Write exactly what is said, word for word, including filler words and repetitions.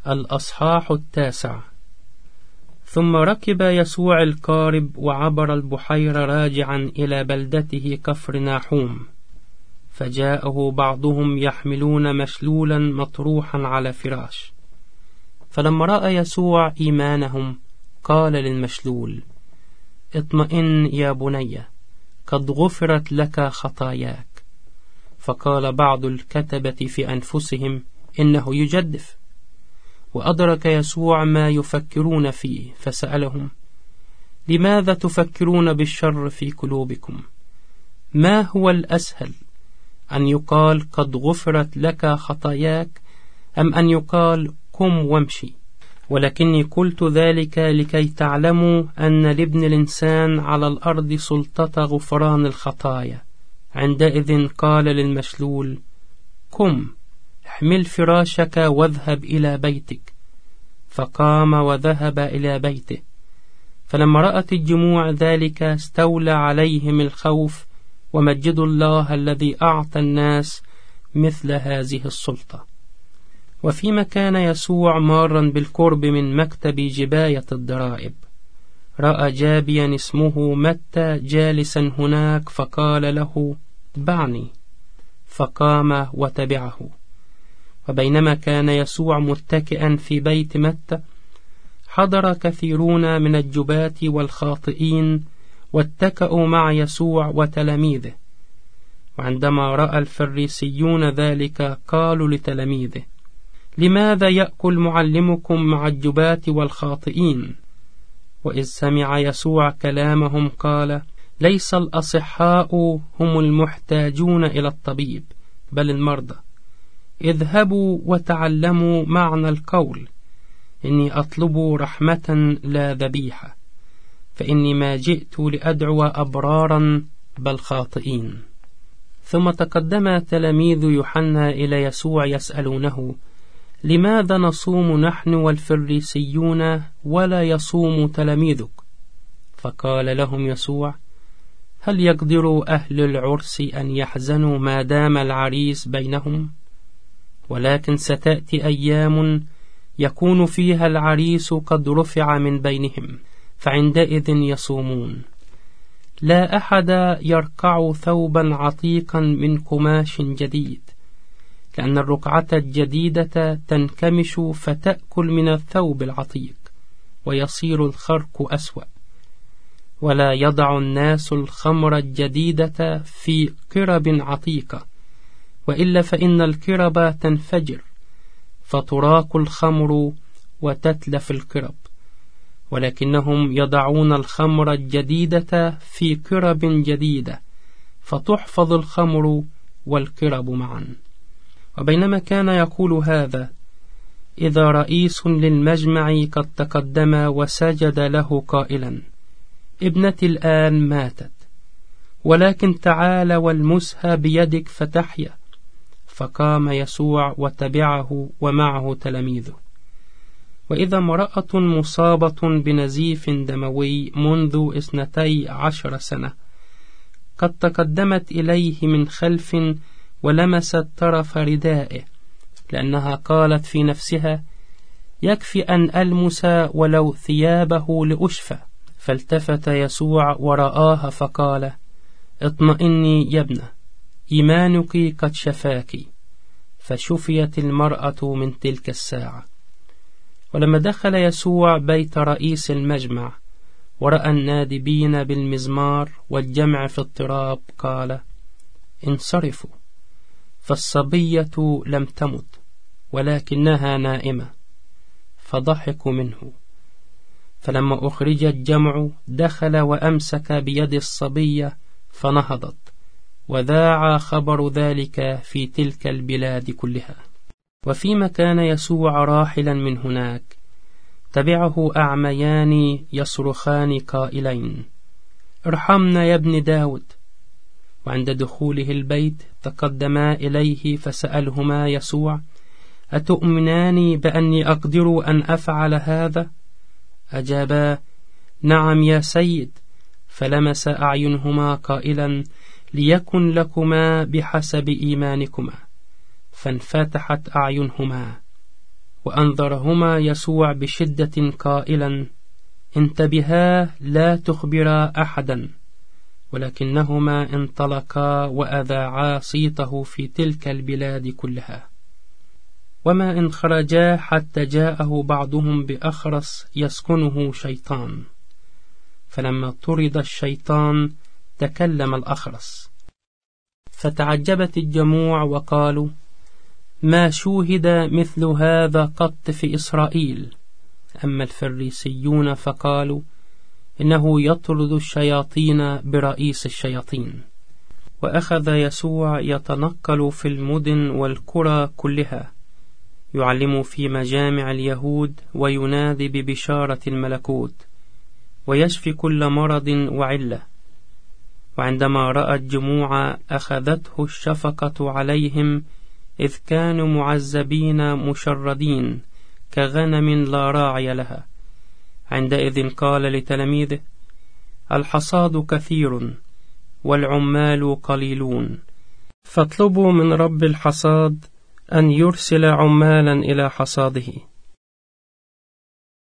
الأصحاح التاسع. ثم ركب يسوع القارب وعبر البحيرة راجعا إلى بلدته كفرناحوم، فجاءه بعضهم يحملون مشلولا مطروحا على فراش. فلما رأى يسوع إيمانهم قال للمشلول: اطمئن يا بني، قد غفرت لك خطاياك. فقال بعض الكتبة في أنفسهم: إنه يجدف. وأدرك يسوع ما يفكرون فيه فسألهم: لماذا تفكرون بالشر في قلوبكم؟ ما هو الأسهل، أن يقال قد غفرت لك خطاياك، أم أن يقال قم وامشي؟ ولكني قلت ذلك لكي تعلموا أن لابن الإنسان على الأرض سلطة غفران الخطايا. عندئذ قال للمشلول: قم، احمل فراشك واذهب إلى بيتك. فقام وذهب إلى بيته. فلما رأت الجموع ذلك استولى عليهم الخوف، ومجدوا الله الذي أعطى الناس مثل هذه السلطة. وفيما كان يسوع مارا بالقرب من مكتب جباية الضرائب، رأى جابيا اسمه متى جالسا هناك، فقال له: اتبعني. فقام وتبعه. وبينما كان يسوع متكئا في بيت متى، حضر كثيرون من الجباة والخاطئين واتكأوا مع يسوع وتلاميذه. وعندما رأى الفريسيون ذلك قالوا لتلاميذه: لماذا يأكل معلمكم مع الجباة والخاطئين؟ وإذ سمع يسوع كلامهم قال: ليس الأصحاء هم المحتاجون إلى الطبيب، بل المرضى. اذهبوا وتعلموا معنى القول: إني أطلب رحمة لا ذبيحة، فإني ما جئت لأدعو أبرارا بل خاطئين. ثم تقدم تلاميذ يوحنا إلى يسوع يسألونه: لماذا نصوم نحن والفريسيون ولا يصوم تلاميذك؟ فقال لهم يسوع: هل يقدر أهل العرس أن يحزنوا ما دام العريس بينهم؟ ولكن ستأتي أيام يكون فيها العريس قد رفع من بينهم، فعندئذ يصومون. لا أحد يرقع ثوبا عتيقا من قماش جديد، لأن الرقعة الجديدة تنكمش فتأكل من الثوب العتيق، ويصير الخرق أسوأ. ولا يضع الناس الخمر الجديدة في قرب عتيقة، وإلا فإن القرب تنفجر، فتراق الخمر وتتلف القرب. ولكنهم يضعون الخمر الجديدة في قرب جديدة، فتحفظ الخمر والقرب معا. وبينما كان يقول هذا، إذا رئيس للمجمع قد تقدم وسجد له قائلا: ابنتي الآن ماتت، ولكن تعال والمسها بيدك فتحيا. فقام يسوع وتبعه ومعه تلاميذه. وإذا امرأة مصابة بنزيف دموي منذ اثنتي عشر سنة قد تقدمت إليه من خلف ولمست طرف ردائه، لأنها قالت في نفسها: يكفي أن ألمس ولو ثيابه لأشفى. فالتفت يسوع ورآها فقال: اطمئني يا ابنة، إيمانك قد شفاك. فشفيت المرأة من تلك الساعة. ولما دخل يسوع بيت رئيس المجمع ورأى النادبين بالمزمار والجمع في اضطراب، قال: انصرفوا، فالصبية لم تمت ولكنها نائمة. فضحكوا منه. فلما أخرج الجمع دخل وأمسك بيد الصبية فنهضت، وذاع خبر ذلك في تلك البلاد كلها. وفيما كان يسوع راحلا من هناك، تبعه أعميان يصرخان قائلين: ارحمنا يا ابن داود. وعند دخوله البيت تقدما إليه فسألهما يسوع: أتؤمنان بأني أقدر أن أفعل هذا؟ أجابا: نعم يا سيد. فلمس أعينهما قائلا: ليكن لكما بحسب إيمانكما. فانفتحت أعينهما، وأنذرهما يسوع بشدة قائلا: انتبها لا تخبرا أحدا. ولكنهما انطلقا وأذاعا صيته في تلك البلاد كلها. وما إن خرجا حتى جاءه بعضهم بأخرس يسكنه شيطان، فلما طرد الشيطان تكلم الأخرس، فتعجبت الجموع وقالوا: ما شوهد مثل هذا قط في إسرائيل. أما الفريسيون فقالوا: إنه يطرد الشياطين برئيس الشياطين. وأخذ يسوع يتنقل في المدن والقرى كلها، يعلم في مجامع اليهود وينادي ببشارة الملكوت، ويشفي كل مرض وعلة. وعندما رأى الجموع أخذته الشفقة عليهم، إذ كانوا معذبين مشردين كغنم لا راعي لها. عندئذ قال لتلاميذه: الحصاد كثير والعمال قليلون، فاطلبوا من رب الحصاد أن يرسل عمالا إلى حصاده.